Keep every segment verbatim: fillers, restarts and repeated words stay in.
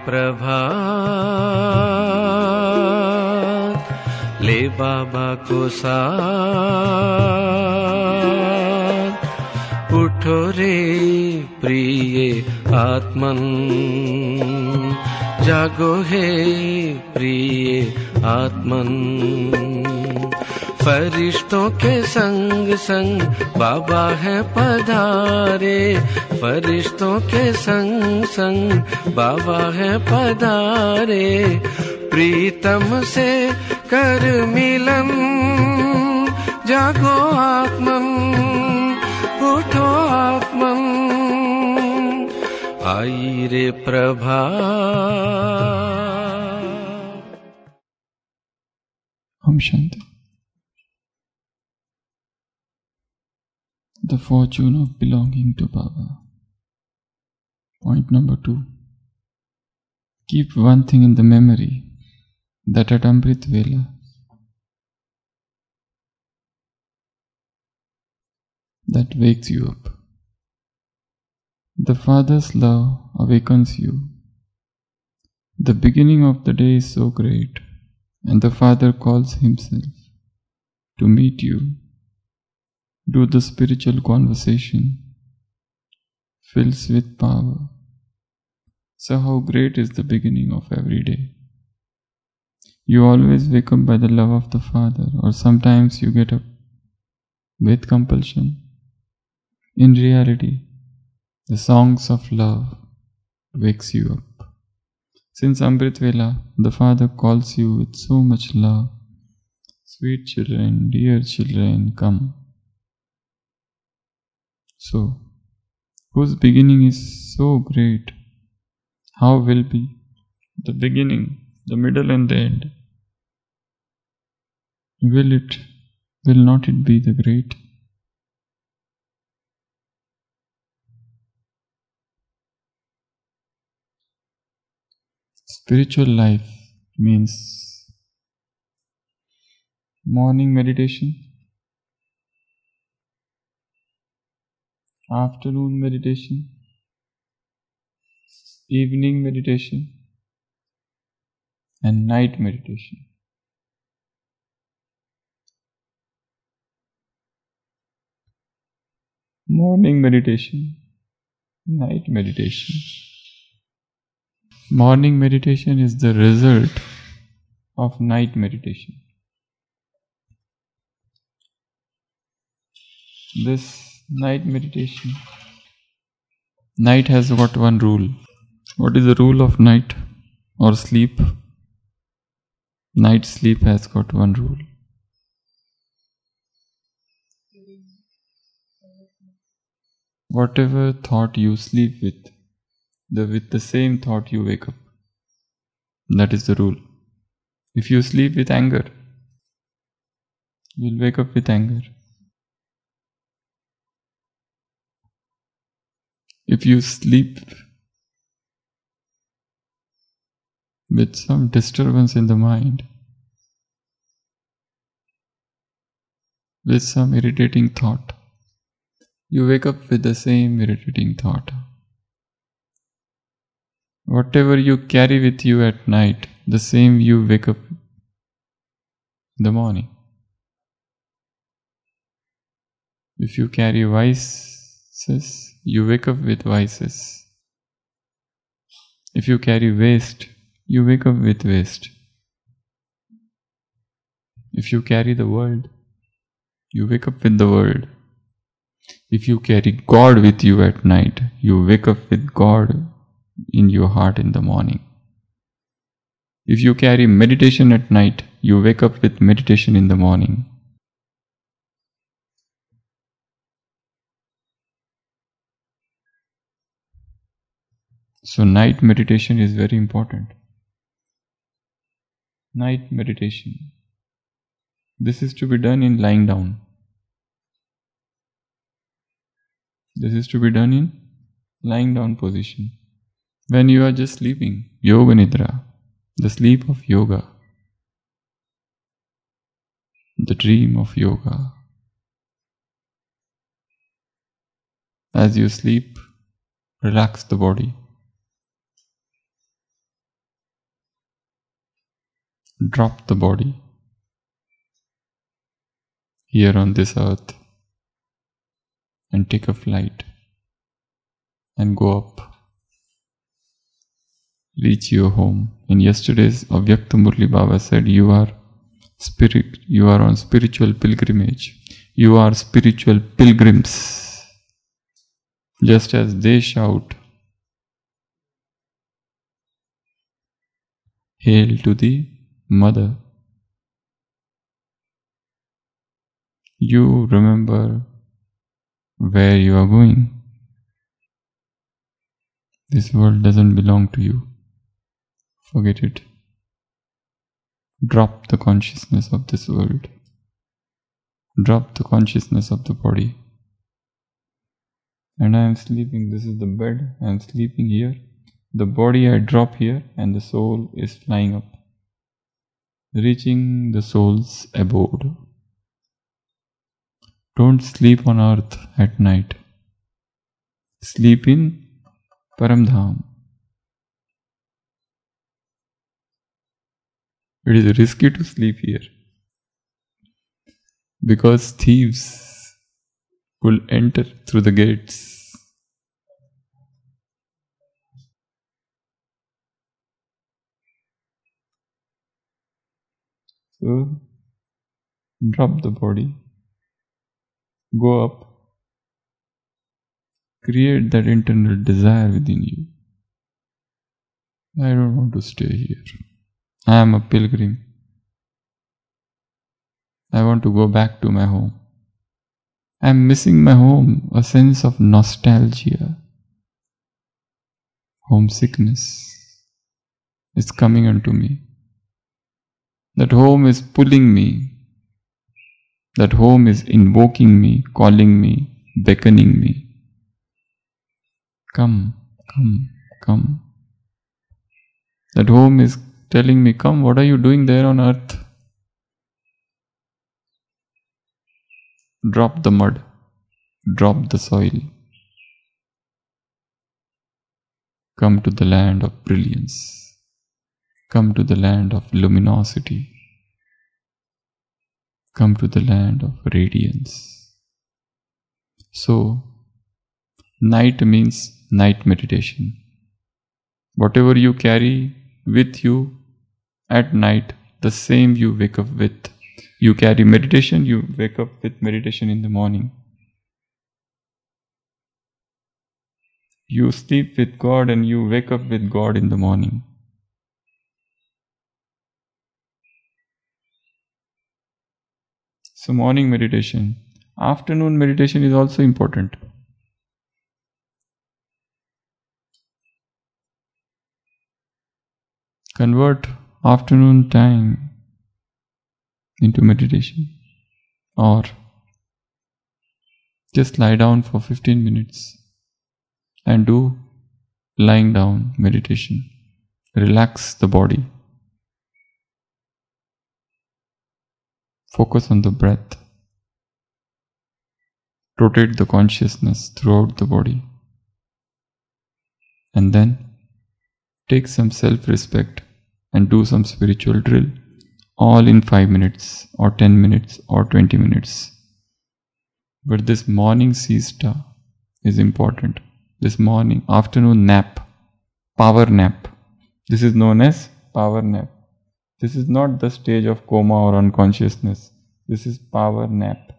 प्रभात, ले बाबा को साथ, उठो रे प्रिय आत्मन, जागो है प्रिय आत्मन। फरिश्तों के संग संग बाबा है पधारे, फरिश्तों के संग संग बाबा है पधारे। प्रीतम से कर मिलन, जागो आत्मन, उठो आत्मन, आई रे प्रभात। Om Shanti. The fortune of belonging to Baba. Point number two. Keep one thing in the memory, that at Amrit Vela, that wakes you up. The Father's love awakens you. The beginning of the day is so great, and the Father calls Himself to meet you. Do the spiritual conversation, fills with power. So how great is the beginning of every day. You always wake up by the love of the Father, or sometimes you get up with compulsion. In reality, the songs of love wakes you up. Since Amrit Vela, the Father calls you with so much love. Sweet children, dear children, come. So, whose beginning is so great, how will be the beginning, the middle and the end? Will it, will not it be the great? Spiritual life means morning meditation, afternoon meditation, evening meditation, and night meditation. Morning meditation, night meditation. Morning meditation is the result of night meditation. This night meditation, night has got one rule. What is the rule of night or sleep? Night sleep has got one rule. Whatever thought you sleep with, the, with the same thought you wake up. That is the rule. If you sleep with anger, you will wake up with anger. If you sleep with some disturbance in the mind, with some irritating thought, you wake up with the same irritating thought. Whatever you carry with you at night, the same you wake up in the morning. If you carry vices, you wake up with vices. If you carry waste, you wake up with waste. If you carry the world, you wake up with the world. If you carry God with you at night, you wake up with God in your heart in the morning. If you carry meditation at night, you wake up with meditation in the morning. So night meditation is very important. Night meditation. This is to be done in lying down. This is to be done in lying down position. When you are just sleeping, Yoga Nidra, the sleep of yoga, the dream of yoga. As you sleep, relax the body. drop the body here on this earth and take a flight and go up, reach your home. In yesterday's Avyakta Murli Baba said, you are spirit, you are on spiritual pilgrimage. You are spiritual pilgrims. Just as they shout, hail to the mother. You remember where you are going. This world doesn't belong to you. Forget it. Drop the consciousness of this world. Drop the consciousness of the body. And I am sleeping. This is the bed. I am sleeping here. The body I drop here and the soul is flying up, reaching the soul's abode. Don't sleep on earth at night. Sleep in Paramdham. It is risky to sleep here because thieves will enter through the gates. So, drop the body, go up, create that internal desire within you. I don't want to stay here. I am a pilgrim. I want to go back to my home. I am missing my home, a sense of nostalgia. Homesickness is coming unto me. That home is pulling me. That home is invoking me, calling me, beckoning me. Come, come, come. That home is telling me, come, what are you doing there on earth? Drop the mud, drop the soil. Come to the land of brilliance. Come to the land of luminosity. Come to the land of radiance. So, night means night meditation. Whatever you carry with you at night, the same you wake up with. You carry meditation, you wake up with meditation in the morning. You sleep with God and you wake up with God in the morning. So morning meditation. Afternoon meditation is also important. Convert afternoon time into meditation. Or just lie down for fifteen minutes and do lying down meditation. Relax the body. Focus on the breath. Rotate the consciousness throughout the body. And then take some self-respect and do some spiritual drill. All in five minutes or ten minutes or twenty minutes. But this morning siesta is important. This morning, afternoon nap, power nap. This is known as power nap. This is not the stage of coma or unconsciousness. This is power nap.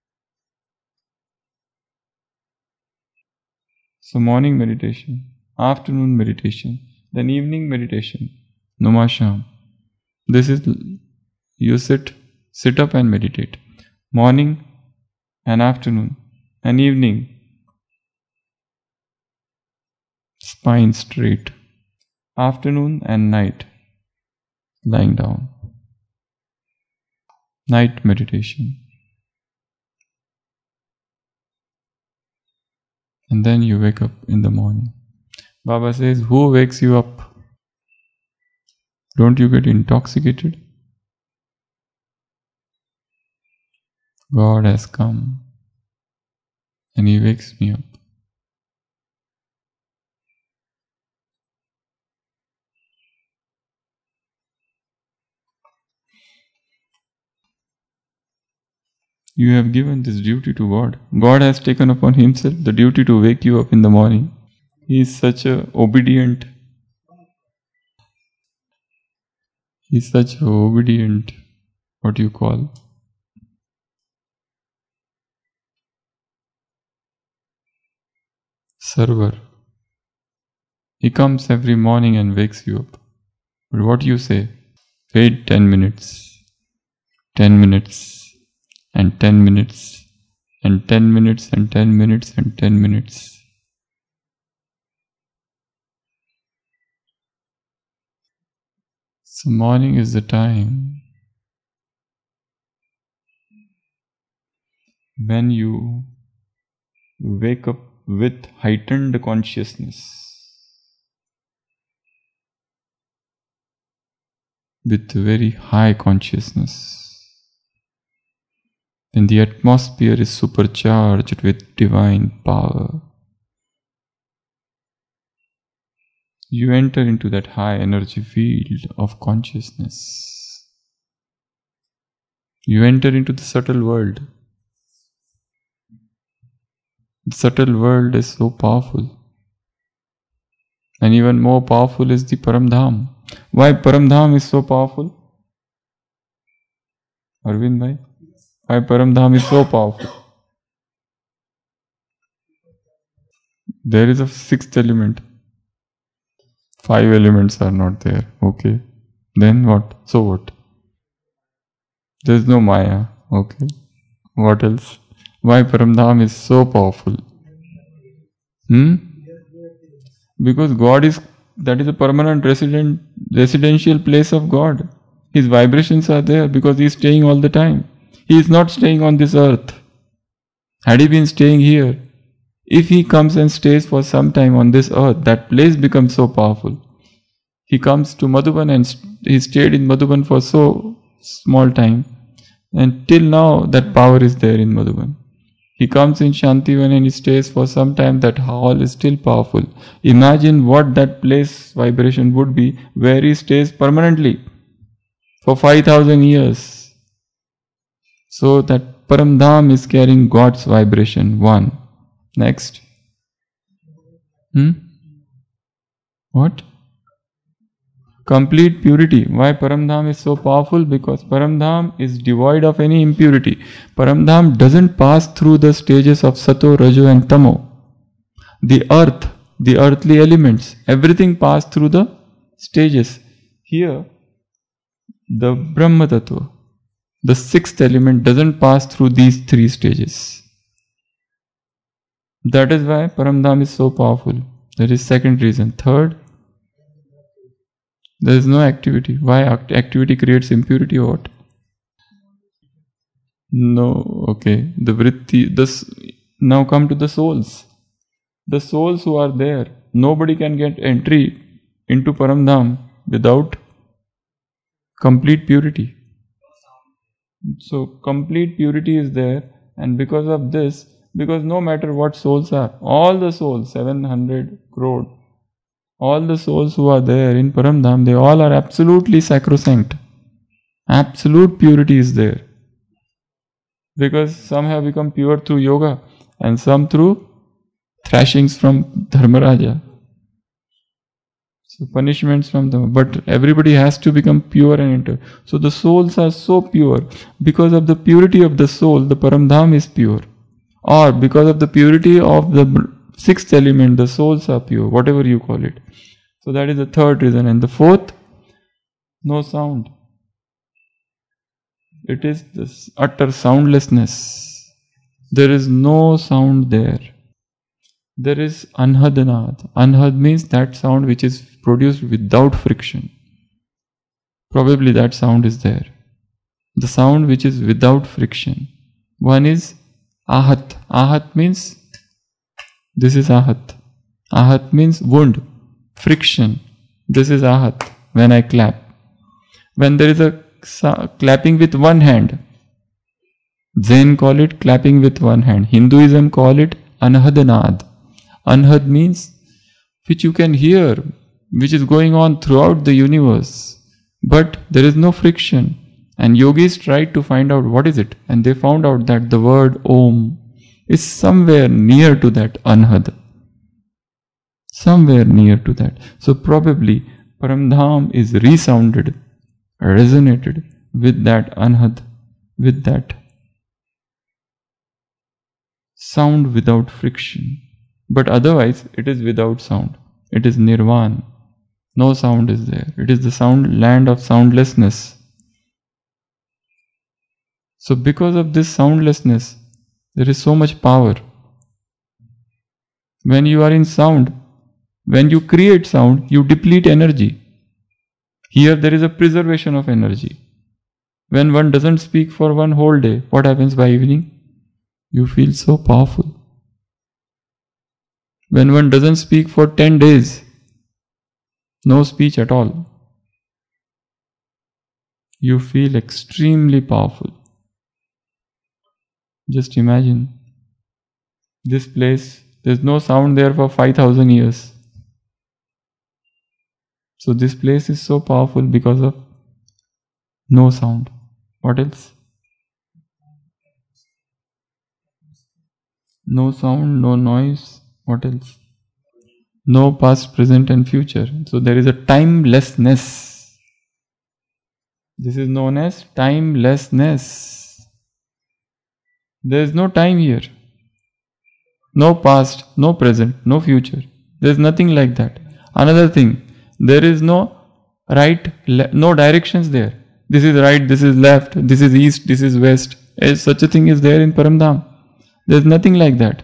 So morning meditation, afternoon meditation, then evening meditation, Numasham. This is, you sit, sit up and meditate. Morning and afternoon and evening, spine straight. Afternoon and night, lying down. Night meditation. And then you wake up in the morning. Baba says, who wakes you up? Don't you get intoxicated? God has come and He wakes me up. You have given this duty to God. God has taken upon Himself the duty to wake you up in the morning. He is such a obedient, He is such a obedient, what do you call? Server. He comes every morning and wakes you up. But what do you say? Wait ten minutes, ten minutes, and ten minutes, and ten minutes, and ten minutes, and ten minutes. So morning is the time when you wake up with heightened consciousness, with very high consciousness. When the atmosphere is supercharged with divine power, you enter into that high energy field of consciousness. You enter into the subtle world. The subtle world is so powerful. And even more powerful is the Paramdham. Why Paramdham is so powerful? Arvind bhai? Why Paramdham is so powerful? There is a sixth element. Five elements are not there. Okay. Then what? So what? There is no Maya. Okay. What else? Why Paramdham is so powerful? Hmm? Because God is, that is a permanent resident, residential place of God. His vibrations are there because He is staying all the time. He is not staying on this earth. Had He been staying here, if He comes and stays for some time on this earth, that place becomes so powerful. He comes to Madhuban and He stayed in Madhuban for so small time. And till now that power is there in Madhuban. He comes in Shantivan and He stays for some time, that hall is still powerful. Imagine what that place vibration would be where He stays permanently for five thousand years. So that Paramdham is carrying God's vibration. One. Next. Hmm? What? Complete purity. Why Paramdham is so powerful? Because Paramdham is devoid of any impurity. Paramdham doesn't pass through the stages of Sato, Rajo and Tamo. The earth, the earthly elements, everything passed through the stages. Here, the Brahma Tattva, the sixth element, doesn't pass through these three stages. That is why Paramdham is so powerful. That is second reason. Third, there is no activity. Why activity creates impurity or what? No, okay. The vritti, this, now come to the souls. The souls who are there, nobody can get entry into Paramdham without complete purity. So complete purity is there, and because of this, because no matter what souls are, all the souls, seven hundred crore, all the souls who are there in Paramdham, they all are absolutely sacrosanct. Absolute purity is there. Because some have become pure through yoga and some through thrashings from Dharmaraja. So punishments from them. But everybody has to become pure and enter. So the souls are so pure. Because of the purity of the soul, the Paramdham is pure. Or because of the purity of the sixth element, the souls are pure, whatever you call it. So that is the third reason. And the fourth, no sound. It is this utter soundlessness. There is no sound there. There is anhadanad. Anhad means that sound which is produced without friction. Probably that sound is there. The sound which is without friction. One is ahat. Ahat means, this is ahat. Ahat means wound, friction. This is ahat, when I clap. When there is a clapping with one hand, Jain call it clapping with one hand. Hinduism call it anhadanad. Anhad means which you can hear, which is going on throughout the universe. But there is no friction. And yogis tried to find out what is it, and they found out that the word Om is somewhere near to that Anhad. Somewhere near to that. So probably Paramdham is resounded, resonated with that Anhad, with that sound without friction. But otherwise it is without sound. It is Nirvan. No sound is there. It is the sound land of soundlessness. So because of this soundlessness, there is so much power. When you are in sound, when you create sound, you deplete energy. Here there is a preservation of energy. When one doesn't speak for one whole day, what happens by evening? You feel so powerful. When one doesn't speak for ten days, no speech at all, you feel extremely powerful. Just imagine, this place, there's no sound there for five thousand years. So this place is so powerful because of no sound. What else? No sound, no noise. What else? No past, present and future. So there is a timelessness. This is known as timelessness. There is no time here. No past, no present, no future. There is nothing like that. Another thing, there is no right, le- no directions there. This is right, this is left, this is east, this is west. As such a thing is there in Paramdham. There is nothing like that.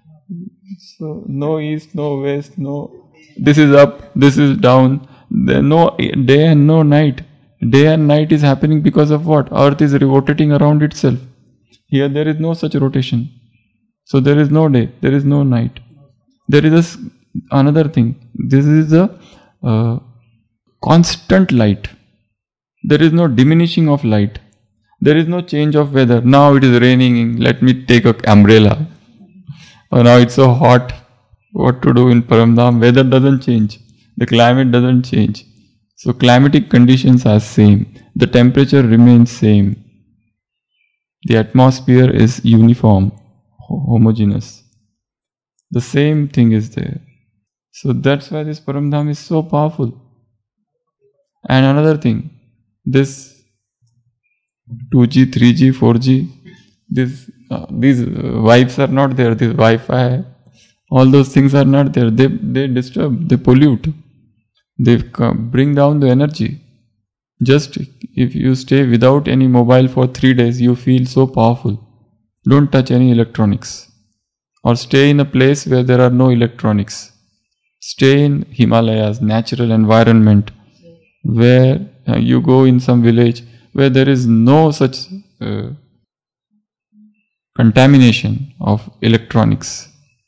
So no east, no west, no this is up, this is down. There no day and no night. Day and night is happening because of what? Earth is rotating around itself. Here there is no such rotation. So there is no day, there is no night. There is a, another thing. This is a uh, constant light. There is no diminishing of light. There is no change of weather. Now it is raining, let me take an umbrella. Or now it's so hot. What to do in Paramdham? Weather doesn't change. The climate doesn't change. So climatic conditions are same. The temperature remains same. The atmosphere is uniform, homogeneous. The same thing is there. So that's why this Paramdham is so powerful. And another thing, this two G, three G, four G, this, uh, these vibes are not there, this Wi-Fi, all those things are not there. They, they disturb, they pollute, they bring down the energy. Just if you stay without any mobile for three days, you feel so powerful. Don't touch any electronics. Or stay in a place where there are no electronics. Stay in Himalayas, natural environment, where uh, you go in some village where there is no such uh, contamination of electronics.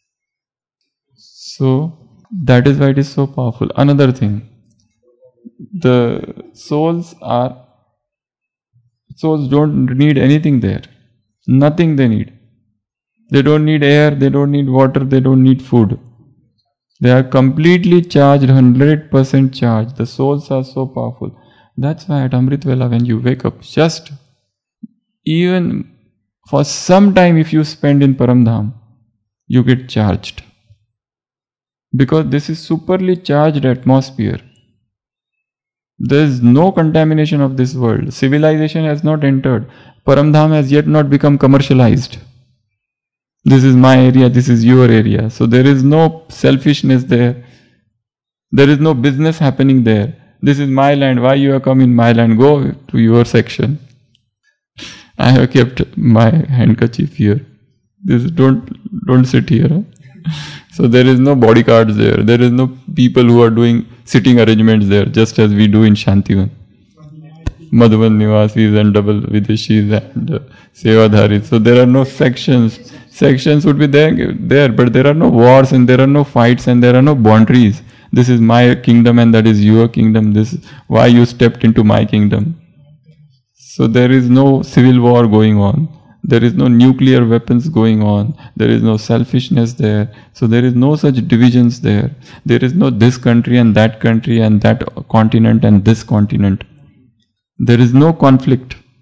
So that is why it is so powerful. Another thing, the souls are, souls don't need anything there. Nothing they need. They don't need air, they don't need water, they don't need food. They are completely charged, one hundred percent charged. The souls are so powerful. That's why at Amrit Vela, when you wake up, just even for some time if you spend in Paramdham, you get charged. Because this is superly charged atmosphere. There is no contamination of this world. Civilization has not entered. Paramdham has yet not become commercialized. This is my area, this is your area. So there is no selfishness there. There is no business happening there. This is my land, why you have come in my land? Go to your section. I have kept my handkerchief here. This don't don't sit here. Huh? So there is no bodyguards there. There is no people who are doing sitting arrangements there, just as we do in Shantivan. Madhuvan Nivasis and double Videshis and uh, Sevadharis. So there are no sections. Sections would be there, there, but there are no wars and there are no fights and there are no boundaries. This is my kingdom and that is your kingdom. This is why you stepped into my kingdom. So there is no civil war going on. There is no nuclear weapons going on. There is no selfishness there. So there is no such divisions there. There is no this country and that country and that continent and this continent. There is no conflict.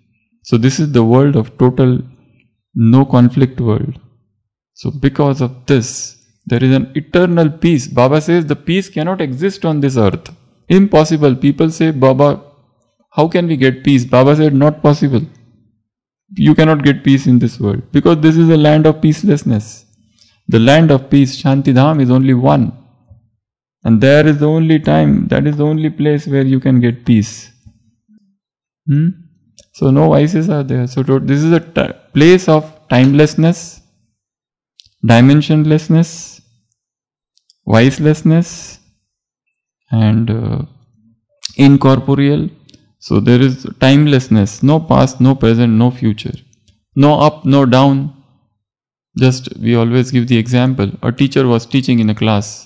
So this is the world of total no conflict world. So because of this, there is an eternal peace. Baba says the peace cannot exist on this earth. Impossible. People say, Baba, how can we get peace? Baba said, not possible. You cannot get peace in this world because this is a land of peacelessness. The land of peace, Shantidham, is only one. And there is the only time, that is the only place where you can get peace. Hmm? So no vices are there. So to, this is a t- place of timelessness, dimensionlessness, vicelessness, and uh, incorporeal. So there is timelessness, no past, no present, no future, no up, no down. Just, we always give the example. A teacher was teaching in a class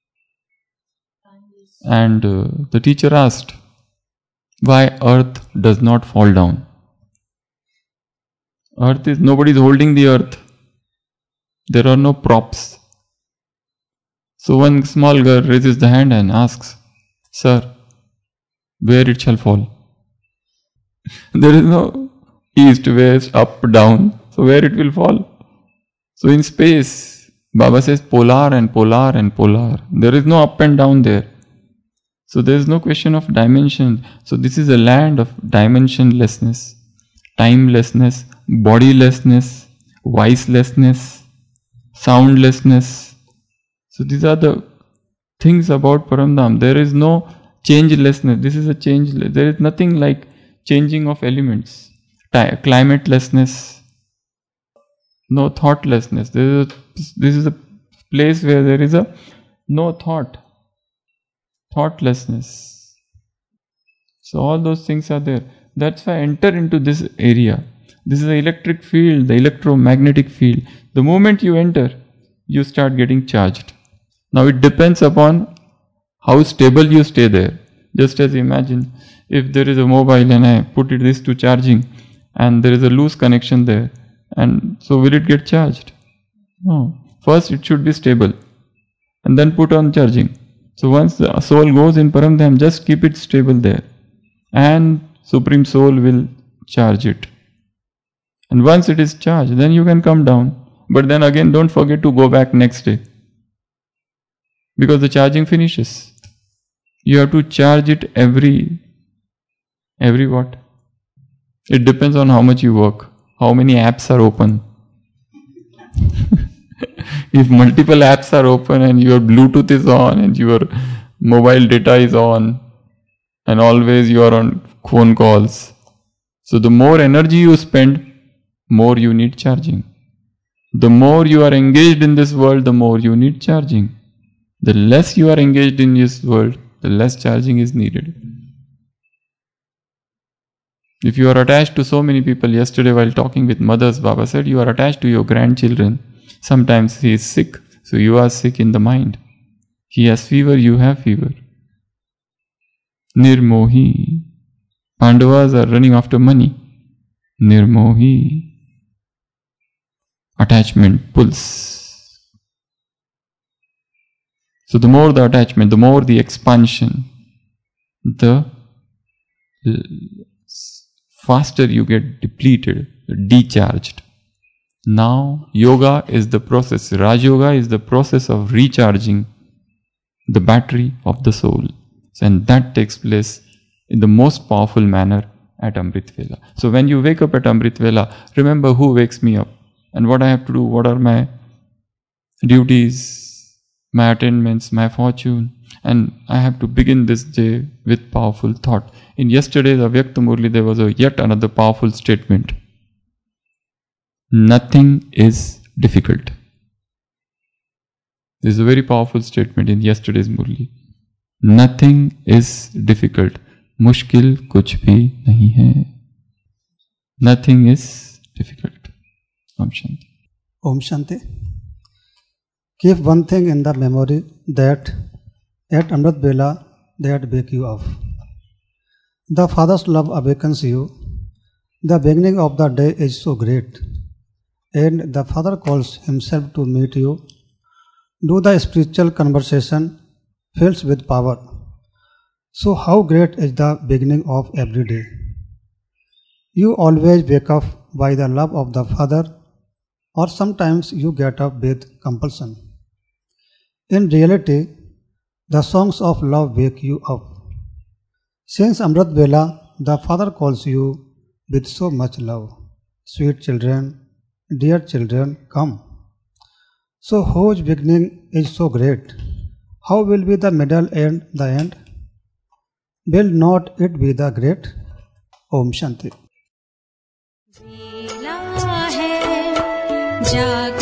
and uh, the teacher asked, why earth does not fall down? Earth is, nobody is holding the earth. There are no props. So one small girl raises the hand and asks, sir, where it shall fall? There is no east, west, up, down. So where it will fall? So in space, Baba says polar and polar and polar. There is no up and down there. So there is no question of dimension. So this is a land of dimensionlessness, timelessness, bodilessness, vicelessness, soundlessness. So these are the things about Paramdham. There is no changelessness. This is a changeless. There is nothing like changing of elements. Ti- climatelessness, no thoughtlessness. This is, a, this is a place where there is a no thought, thoughtlessness. So all those things are there. That's why I enter into this area. This is the electric field, the electromagnetic field. The moment you enter, you start getting charged. Now it depends upon how stable you stay there. Just as imagine, if there is a mobile and I put it this to charging and there is a loose connection there, and so will it get charged? No. First it should be stable and then put on charging. So once the soul goes in Paramdham, just keep it stable there and Supreme Soul will charge it. And once it is charged, then you can come down. But then again, don't forget to go back next day, because the charging finishes. You have to charge it every, every what? It depends on how much you work, how many apps are open. If multiple apps are open and your Bluetooth is on and your mobile data is on and always you are on phone calls, so the more energy you spend, more you need charging. The more you are engaged in this world, the more you need charging. The less you are engaged in this world, the less charging is needed. If you are attached to so many people, yesterday while talking with mothers, Baba said you are attached to your grandchildren. Sometimes he is sick, so you are sick in the mind. He has fever, you have fever. Nirmohi. Pandavas are running after money. Nirmohi. Attachment pulls. So the more the attachment, the more the expansion, the faster you get depleted, decharged. Now yoga is the process, Raj Yoga is the process of recharging the battery of the soul. And that takes place in the most powerful manner at Amrit Vela. So when you wake up at Amrit Vela, remember who wakes me up and what I have to do, what are my duties, my attainments, my fortune. And I have to begin this day with powerful thought. In yesterday's Avyakta Murli, there was a yet another powerful statement. Nothing is difficult. This is a very powerful statement in yesterday's Murli. Nothing is difficult. Mushkil kuch bhi nahi hai. Nothing is difficult. Om Shanti. Om Shanti. Keep one thing in the memory, that at Amrit Vela that wake you up. The Father's love awakens you. The beginning of the day is so great, and the Father calls himself to meet you. Do the spiritual conversation fills with power. So how great is the beginning of every day? You always wake up by the love of the Father, or sometimes you get up with compulsion. In reality, the songs of love wake you up. Since Amrit Vela, the Father calls you with so much love. Sweet children, dear children, come. So whose beginning is so great? How will be the middle and the end? Will not it be the great? Om Shanti. जाग